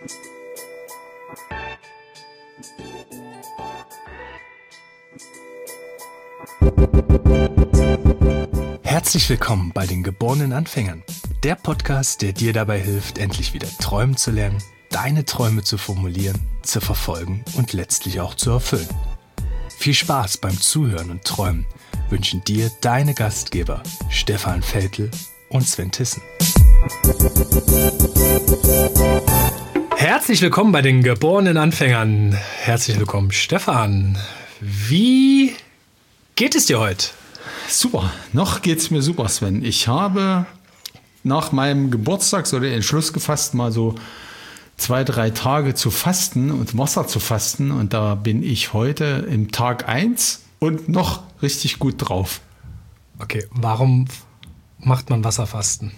Herzlich willkommen bei den geborenen Anfängern. Der Podcast, der dir dabei hilft, endlich wieder träumen zu lernen, deine Träume zu formulieren, zu verfolgen und letztlich auch zu erfüllen. Viel Spaß beim Zuhören und Träumen wünschen dir deine Gastgeber Stefan Veltl und Sven Tissen. Herzlich willkommen bei den geborenen Anfängern. Herzlich willkommen, Stefan. Wie geht es dir heute? Super, noch geht's mir super, Sven. Ich habe nach meinem Geburtstag so den Entschluss gefasst, mal so 2-3 Tage zu fasten und Wasser zu fasten. Und da bin ich heute im Tag 1 und noch richtig gut drauf. Okay, warum macht man Wasserfasten?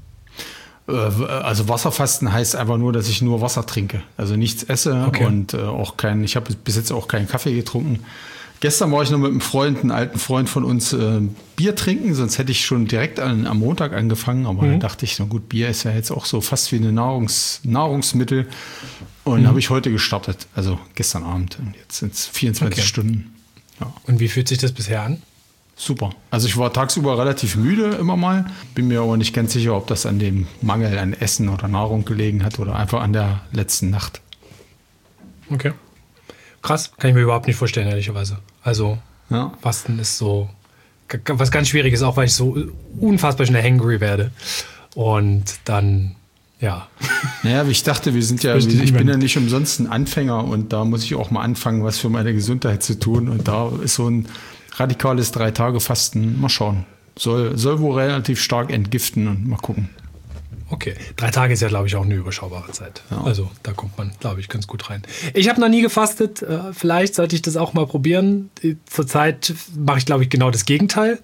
Also Wasserfasten heißt einfach nur, dass ich nur Wasser trinke. Also nichts esse und ich habe bis jetzt auch keinen Kaffee getrunken. Gestern war ich noch mit einem Freund, einem alten Freund von uns, Bier trinken, sonst hätte ich schon direkt am Montag angefangen. Aber dann dachte ich, na gut, Bier ist ja jetzt auch so fast wie ein Nahrungsmittel. Und habe ich heute gestartet, also gestern Abend. Und jetzt sind es 24 Stunden. Ja. Und wie fühlt sich das bisher an? Super. Also ich war tagsüber relativ müde immer mal. Bin mir aber nicht ganz sicher, ob das an dem Mangel an Essen oder Nahrung gelegen hat oder einfach an der letzten Nacht. Okay. Krass, kann ich mir überhaupt nicht vorstellen, ehrlicherweise. Also, Fasten ist so was ganz Schwieriges, auch weil ich so unfassbar schnell hangry werde. Und dann, ja. Naja, wie ich dachte, ich bin ja nicht umsonst ein Anfänger und da muss ich auch mal anfangen, was für meine Gesundheit zu tun. Und da ist so ein radikales 3-Tage-Fasten, mal schauen. Soll wohl relativ stark entgiften und mal gucken. Okay, 3 Tage ist ja, glaube ich, auch eine überschaubare Zeit. Ja. Also da kommt man, glaube ich, ganz gut rein. Ich habe noch nie gefastet. Vielleicht sollte ich das auch mal probieren. Zurzeit mache ich, glaube ich, genau das Gegenteil.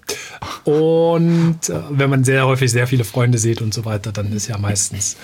Und wenn man sehr häufig sehr viele Freunde sieht und so weiter, dann ist ja meistens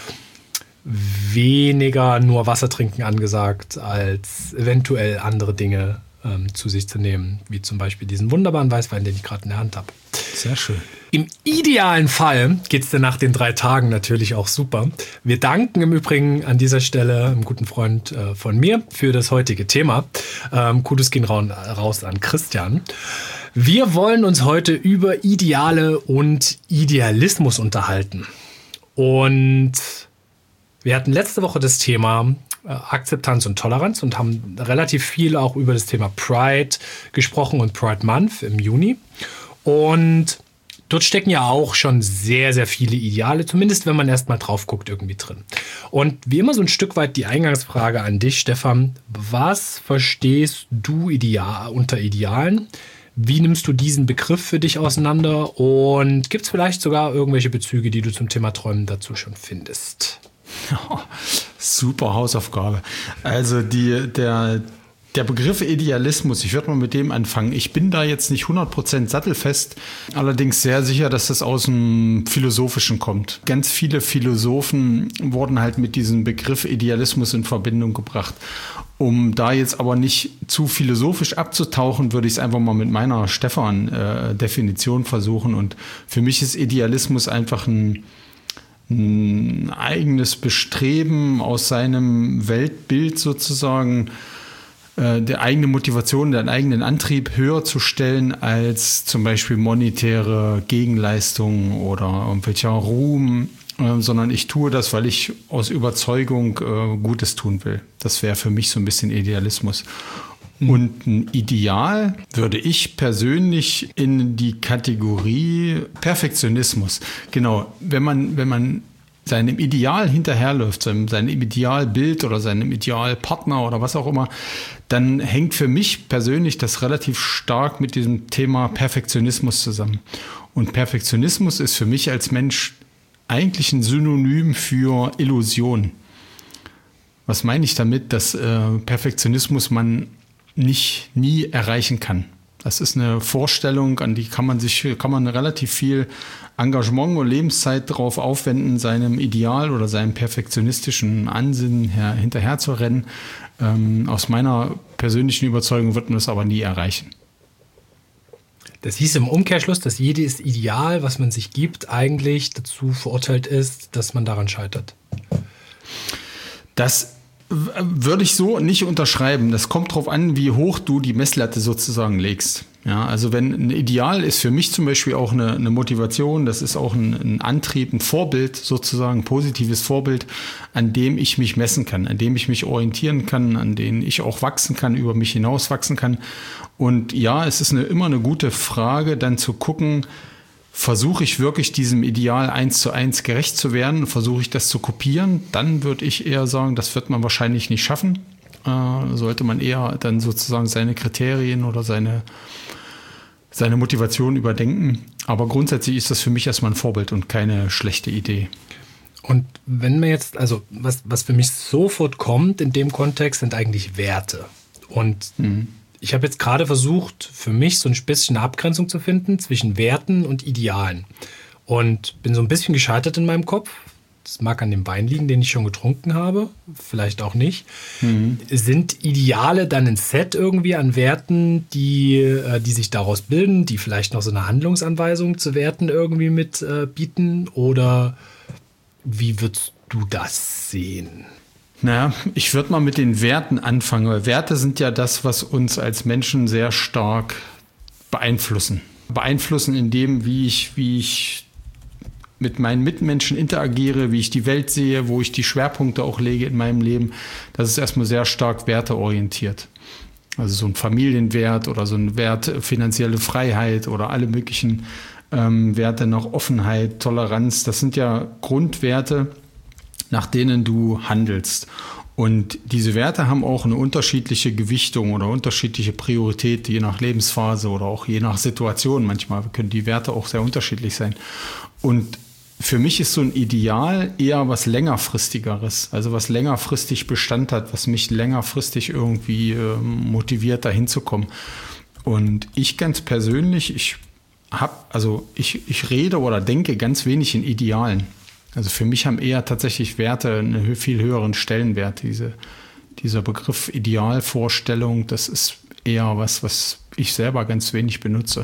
weniger nur Wasser trinken angesagt, als eventuell andere Dinge zu sich zu nehmen. Wie zum Beispiel diesen wunderbaren Weißwein, den ich gerade in der Hand habe. Sehr schön. Im idealen Fall geht es dann nach den 3 Tagen natürlich auch super. Wir danken im Übrigen an dieser Stelle einem guten Freund von mir für das heutige Thema. Kudos gehen raus an Christian. Wir wollen uns heute über Ideale und Idealismus unterhalten. Und wir hatten letzte Woche das Thema Akzeptanz und Toleranz und haben relativ viel auch über das Thema Pride gesprochen und Pride Month im Juni. Und dort stecken ja auch schon sehr, sehr viele Ideale, zumindest wenn man erst mal drauf guckt, irgendwie drin. Und wie immer so ein Stück weit die Eingangsfrage an dich, Stefan. Was verstehst du unter Idealen? Wie nimmst du diesen Begriff für dich auseinander? Und gibt es vielleicht sogar irgendwelche Bezüge, die du zum Thema Träumen dazu schon findest? Ja, super Hausaufgabe. Also der Begriff Idealismus, ich würde mal mit dem anfangen. Ich bin da jetzt nicht 100% sattelfest, allerdings sehr sicher, dass das aus dem Philosophischen kommt. Ganz viele Philosophen wurden halt mit diesem Begriff Idealismus in Verbindung gebracht. Um da jetzt aber nicht zu philosophisch abzutauchen, würde ich es einfach mal mit meiner Stefan-Definition versuchen. Und für mich ist Idealismus einfach ein eigenes Bestreben aus seinem Weltbild sozusagen, der eigene Motivation, den eigenen Antrieb höher zu stellen als zum Beispiel monetäre Gegenleistungen oder irgendwelcher Ruhm, sondern ich tue das, weil ich aus Überzeugung Gutes tun will. Das wäre für mich so ein bisschen Idealismus. Und ein Ideal würde ich persönlich in die Kategorie Perfektionismus. Genau, wenn man seinem Ideal hinterherläuft, seinem Idealbild oder seinem Idealpartner oder was auch immer, dann hängt für mich persönlich das relativ stark mit diesem Thema Perfektionismus zusammen. Und Perfektionismus ist für mich als Mensch eigentlich ein Synonym für Illusion. Was meine ich damit? Dass Perfektionismus man nie erreichen kann. Das ist eine Vorstellung, an die kann man relativ viel Engagement und Lebenszeit darauf aufwenden, seinem Ideal oder seinem perfektionistischen Ansinnen hinterher zu rennen. Aus meiner persönlichen Überzeugung wird man das aber nie erreichen. Das hieß im Umkehrschluss, dass jedes Ideal, was man sich gibt, eigentlich dazu verurteilt ist, dass man daran scheitert. Das würde ich so nicht unterschreiben. Das kommt darauf an, wie hoch du die Messlatte sozusagen legst. Ja, also wenn ein Ideal ist für mich zum Beispiel auch eine Motivation, das ist auch ein Antrieb, ein Vorbild sozusagen, ein positives Vorbild, an dem ich mich messen kann, an dem ich mich orientieren kann, an dem ich auch wachsen kann, über mich hinaus wachsen kann. Und ja, es ist immer eine gute Frage, dann zu gucken, versuche ich wirklich diesem Ideal 1:1 gerecht zu werden? Versuche ich das zu kopieren? Dann würde ich eher sagen, das wird man wahrscheinlich nicht schaffen. Sollte man eher dann sozusagen seine Kriterien oder seine Motivation überdenken. Aber grundsätzlich ist das für mich erstmal ein Vorbild und keine schlechte Idee. Und wenn man jetzt, also was für mich sofort kommt in dem Kontext, sind eigentlich Werte. Und ich habe jetzt gerade versucht, für mich so ein bisschen eine Abgrenzung zu finden zwischen Werten und Idealen. Und bin so ein bisschen gescheitert in meinem Kopf. Das mag an dem Wein liegen, den ich schon getrunken habe. Vielleicht auch nicht. Sind Ideale dann ein Set irgendwie an Werten, die sich daraus bilden, die vielleicht noch so eine Handlungsanweisung zu Werten irgendwie mit bieten? Oder wie würdest du das sehen? Naja, ich würde mal mit den Werten anfangen, weil Werte sind ja das, was uns als Menschen sehr stark beeinflussen. Beeinflussen in dem, wie ich mit meinen Mitmenschen interagiere, wie ich die Welt sehe, wo ich die Schwerpunkte auch lege in meinem Leben. Das ist erstmal sehr stark werteorientiert. Also so ein Familienwert oder so ein Wert finanzielle Freiheit oder alle möglichen Werte nach Offenheit, Toleranz. Das sind ja Grundwerte, nach denen du handelst. Und diese Werte haben auch eine unterschiedliche Gewichtung oder unterschiedliche Priorität, je nach Lebensphase oder auch je nach Situation. Manchmal können die Werte auch sehr unterschiedlich sein. Und für mich ist so ein Ideal eher was längerfristigeres, also was längerfristig Bestand hat, was mich längerfristig irgendwie motiviert, dahin zu kommen. Und ich ganz persönlich, ich rede oder denke ganz wenig in Idealen. Also für mich haben eher tatsächlich Werte einen viel höheren Stellenwert. Dieser Begriff Idealvorstellung, das ist eher was ich selber ganz wenig benutze.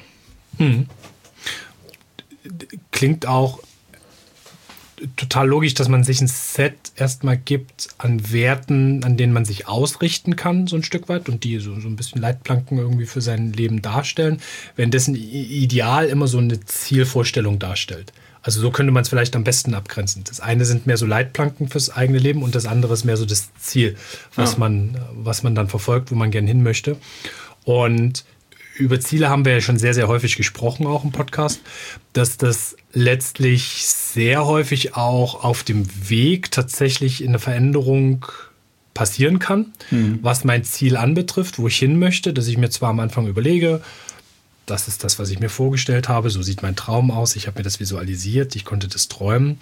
Klingt auch total logisch, dass man sich ein Set erstmal gibt an Werten, an denen man sich ausrichten kann, so ein Stück weit, und die so ein bisschen Leitplanken irgendwie für sein Leben darstellen, währenddessen Ideal immer so eine Zielvorstellung darstellt. Also so könnte man es vielleicht am besten abgrenzen. Das eine sind mehr so Leitplanken fürs eigene Leben und das andere ist mehr so das Ziel, was man dann verfolgt, wo man gerne hin möchte. Und über Ziele haben wir ja schon sehr, sehr häufig gesprochen, auch im Podcast, dass das letztlich sehr häufig auch auf dem Weg tatsächlich in eine Veränderung passieren kann, was mein Ziel anbetrifft, wo ich hin möchte, dass ich mir zwar am Anfang überlege, das ist das, was ich mir vorgestellt habe, so sieht mein Traum aus, ich habe mir das visualisiert, ich konnte das träumen,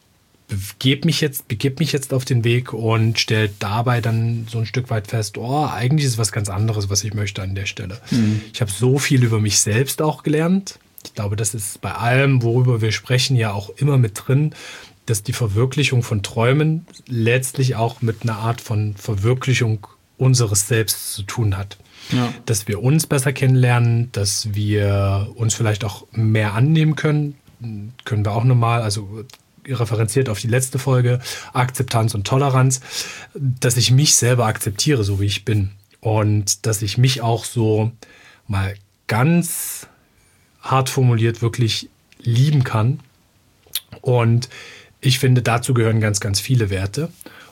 begebe mich jetzt auf den Weg und stelle dabei dann so ein Stück weit fest, eigentlich ist was ganz anderes, was ich möchte an der Stelle. Ich habe so viel über mich selbst auch gelernt. Ich glaube, das ist bei allem, worüber wir sprechen, ja auch immer mit drin, dass die Verwirklichung von Träumen letztlich auch mit einer Art von Verwirklichung unseres Selbst zu tun hat. Ja. Dass wir uns besser kennenlernen, dass wir uns vielleicht auch mehr annehmen können wir auch nochmal, also referenziert auf die letzte Folge, Akzeptanz und Toleranz, dass ich mich selber akzeptiere, so wie ich bin. Und dass ich mich auch so mal ganz hart formuliert wirklich lieben kann. Und ich finde, dazu gehören ganz, ganz viele Werte.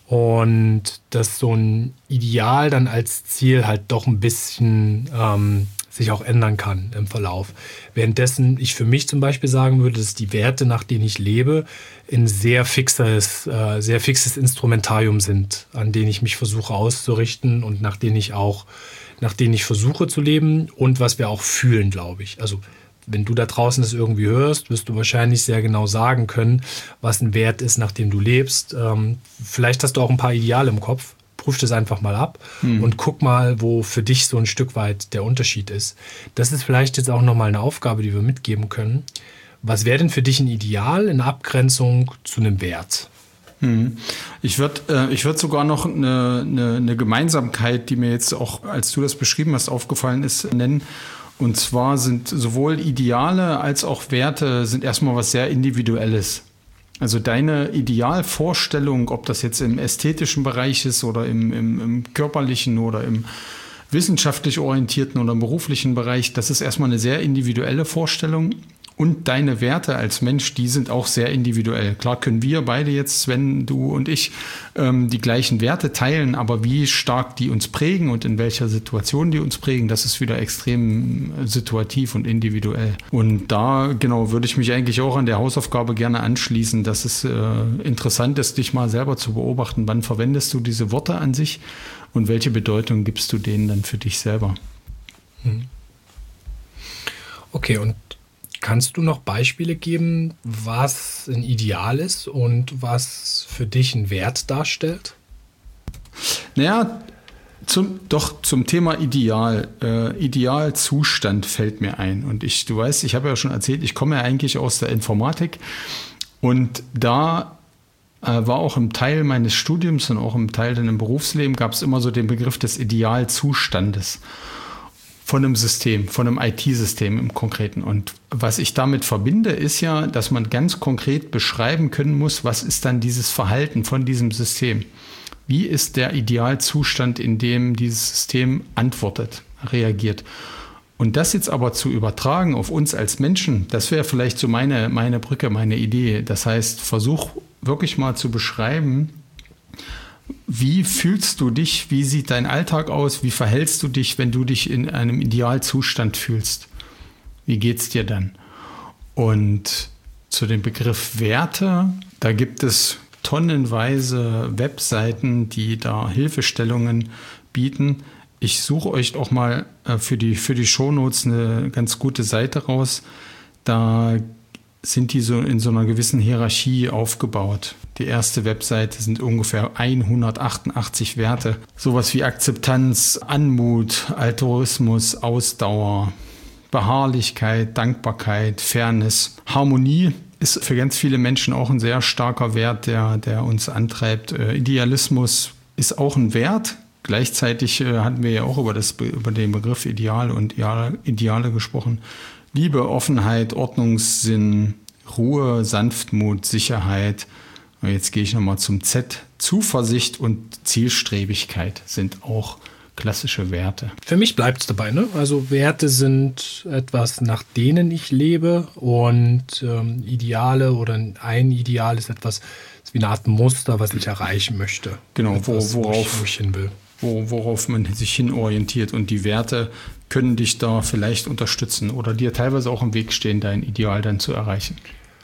Und dass so ein Ideal dann als Ziel halt doch ein bisschen sich auch ändern kann im Verlauf. Währenddessen ich für mich zum Beispiel sagen würde, dass die Werte, nach denen ich lebe, ein sehr fixes Instrumentarium sind, an denen ich mich versuche auszurichten und nach denen ich versuche zu leben und was wir auch fühlen, glaube ich. Also wenn du da draußen das irgendwie hörst, wirst du wahrscheinlich sehr genau sagen können, was ein Wert ist, nach dem du lebst. Vielleicht hast du auch ein paar Ideale im Kopf. Prüf das einfach mal ab und guck mal, wo für dich so ein Stück weit der Unterschied ist. Das ist vielleicht jetzt auch nochmal eine Aufgabe, die wir mitgeben können. Was wäre denn für dich ein Ideal in Abgrenzung zu einem Wert? Ich würd sogar noch eine Gemeinsamkeit, die mir jetzt auch, als du das beschrieben hast, aufgefallen ist, nennen. Und zwar sind sowohl Ideale als auch Werte sind erstmal was sehr Individuelles. Also deine Idealvorstellung, ob das jetzt im ästhetischen Bereich ist oder im körperlichen oder im wissenschaftlich orientierten oder im beruflichen Bereich, das ist erstmal eine sehr individuelle Vorstellung. Und deine Werte als Mensch, die sind auch sehr individuell. Klar können wir beide jetzt, Sven, du und ich, die gleichen Werte teilen, aber wie stark die uns prägen und in welcher Situation die uns prägen, das ist wieder extrem situativ und individuell. Und da, genau, würde ich mich eigentlich auch an der Hausaufgabe gerne anschließen, dass es interessant ist, dich mal selber zu beobachten. Wann verwendest du diese Worte an sich und welche Bedeutung gibst du denen dann für dich selber? Okay, und kannst du noch Beispiele geben, was ein Ideal ist und was für dich einen Wert darstellt? Naja, zum Thema Ideal. Idealzustand fällt mir ein. Und du weißt, ich habe ja schon erzählt, ich komme ja eigentlich aus der Informatik. Und da war auch im Teil meines Studiums und auch im Teil dann im Berufsleben gab es immer so den Begriff des Idealzustandes. Von einem System, von einem IT-System im Konkreten. Und was ich damit verbinde, ist ja, dass man ganz konkret beschreiben können muss, was ist dann dieses Verhalten von diesem System? Wie ist der Idealzustand, in dem dieses System antwortet, reagiert? Und das jetzt aber zu übertragen auf uns als Menschen, das wäre vielleicht so meine Brücke, meine Idee. Das heißt, versuch wirklich mal zu beschreiben, wie fühlst du dich? Wie sieht dein Alltag aus? Wie verhältst du dich, wenn du dich in einem Idealzustand fühlst? Wie geht's dir dann? Und zu dem Begriff Werte, da gibt es tonnenweise Webseiten, die da Hilfestellungen bieten. Ich suche euch auch mal für die Shownotes eine ganz gute Seite raus. Da sind die so in so einer gewissen Hierarchie aufgebaut. Die erste Webseite sind ungefähr 188 Werte. Sowas wie Akzeptanz, Anmut, Altruismus, Ausdauer, Beharrlichkeit, Dankbarkeit, Fairness. Harmonie ist für ganz viele Menschen auch ein sehr starker Wert, der uns antreibt. Idealismus ist auch ein Wert. Gleichzeitig hatten wir ja auch über den Begriff Ideal und Ideale gesprochen. Liebe, Offenheit, Ordnungssinn, Ruhe, Sanftmut, Sicherheit. Und jetzt gehe ich nochmal zum Z. Zuversicht und Zielstrebigkeit sind auch klassische Werte. Für mich bleibt es dabei, ne? Also Werte sind etwas, nach denen ich lebe, und Ideale oder ein Ideal ist etwas, ist wie eine Art Muster, was ich erreichen möchte. Genau, etwas, wo ich hin will. Worauf man sich hinorientiert, und die Werte können dich da vielleicht unterstützen oder dir teilweise auch im Weg stehen, dein Ideal dann zu erreichen.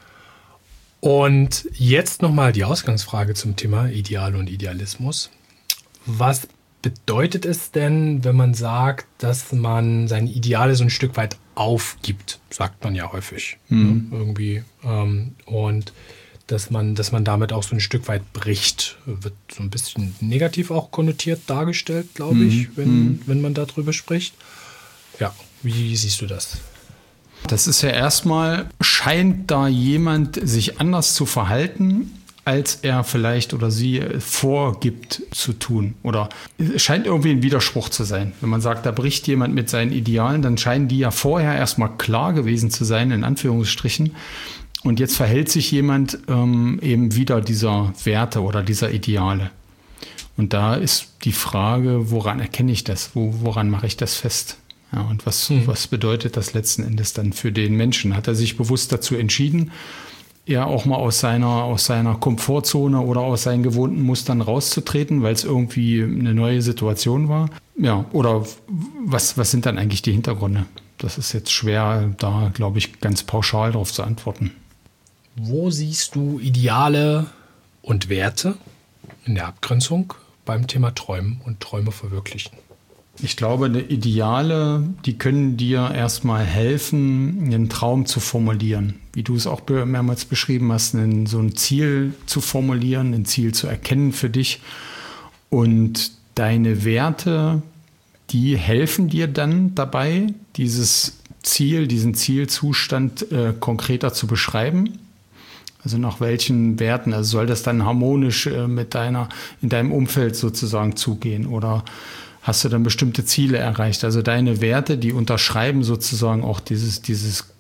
Und jetzt nochmal die Ausgangsfrage zum Thema Ideal und Idealismus. Was bedeutet es denn, wenn man sagt, dass man seine Ideale so ein Stück weit aufgibt? Sagt man ja häufig. Ne? Irgendwie. Und dass man damit auch so ein Stück weit bricht. Wird so ein bisschen negativ auch konnotiert dargestellt, glaube ich, wenn man darüber spricht. Ja, wie siehst du das? Das ist ja erstmal, scheint da jemand sich anders zu verhalten, als er vielleicht oder sie vorgibt zu tun. Oder es scheint irgendwie ein Widerspruch zu sein. Wenn man sagt, da bricht jemand mit seinen Idealen, dann scheinen die ja vorher erstmal klar gewesen zu sein, in Anführungsstrichen. Und jetzt verhält sich jemand eben wieder dieser Werte oder dieser Ideale. Und da ist die Frage, woran erkenne ich das? Woran mache ich das fest? Ja, und was bedeutet das letzten Endes dann für den Menschen? Hat er sich bewusst dazu entschieden, ja auch mal aus seiner Komfortzone oder aus seinen gewohnten Mustern rauszutreten, weil es irgendwie eine neue Situation war? Ja, oder was sind dann eigentlich die Hintergründe? Das ist jetzt schwer, da, glaube ich, ganz pauschal darauf zu antworten. Wo siehst du Ideale und Werte in der Abgrenzung beim Thema Träumen und Träume verwirklichen? Ich glaube, die Ideale, die können dir erstmal helfen, einen Traum zu formulieren. Wie du es auch mehrmals beschrieben hast, so ein Ziel zu formulieren, ein Ziel zu erkennen für dich. Und deine Werte, die helfen dir dann dabei, diesen Zielzustand konkreter zu beschreiben. Also nach welchen Werten, also soll das dann harmonisch in deinem Umfeld sozusagen zugehen, oder hast du dann bestimmte Ziele erreicht? Also deine Werte, die unterschreiben sozusagen auch dieses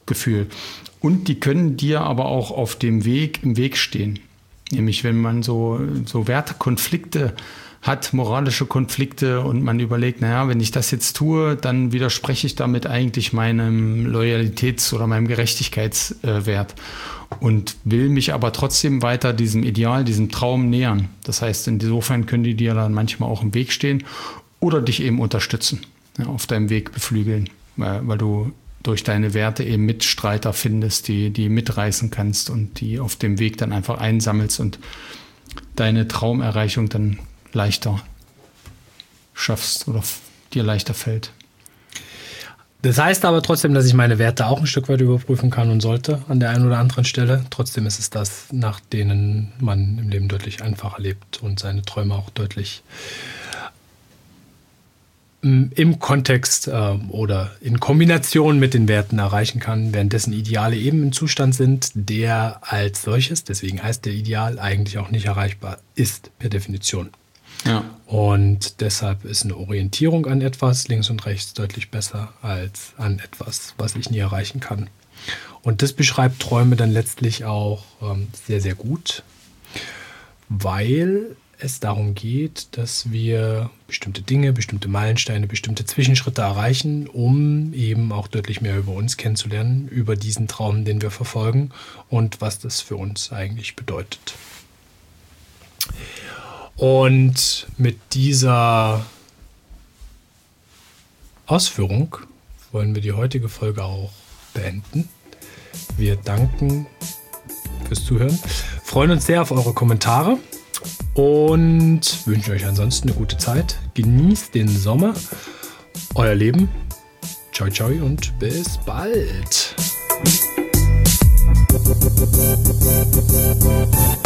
Gefühl. Und die können dir aber auch auf dem Weg im Weg stehen. Nämlich wenn man so Wertekonflikte hat, moralische Konflikte und man überlegt, naja, wenn ich das jetzt tue, dann widerspreche ich damit eigentlich meinem Loyalitäts- oder meinem Gerechtigkeitswert und will mich aber trotzdem weiter diesem Ideal, diesem Traum nähern. Das heißt, insofern können die dir dann manchmal auch im Weg stehen oder dich eben unterstützen, ja, auf deinem Weg beflügeln, weil du durch deine Werte eben Mitstreiter findest, die mitreißen kannst und die auf dem Weg dann einfach einsammelst und deine Traumerreichung dann leichter schaffst oder dir leichter fällt. Das heißt aber trotzdem, dass ich meine Werte auch ein Stück weit überprüfen kann und sollte an der einen oder anderen Stelle. Trotzdem ist es das, nach denen man im Leben deutlich einfacher lebt und seine Träume auch deutlich im Kontext oder in Kombination mit den Werten erreichen kann, währenddessen Ideale eben im Zustand sind, der als solches, deswegen heißt der Ideal, eigentlich auch nicht erreichbar ist, per Definition. Ja. Und deshalb ist eine Orientierung an etwas links und rechts deutlich besser als an etwas, was ich nie erreichen kann. Und das beschreibt Träume dann letztlich auch sehr, sehr gut, weil es darum geht, dass wir bestimmte Dinge, bestimmte Meilensteine, bestimmte Zwischenschritte erreichen, um eben auch deutlich mehr über uns kennenzulernen, über diesen Traum, den wir verfolgen und was das für uns eigentlich bedeutet. Und mit dieser Ausführung wollen wir die heutige Folge auch beenden. Wir danken fürs Zuhören, freuen uns sehr auf eure Kommentare und wünschen euch ansonsten eine gute Zeit. Genießt den Sommer, euer Leben. Ciao, ciao und bis bald.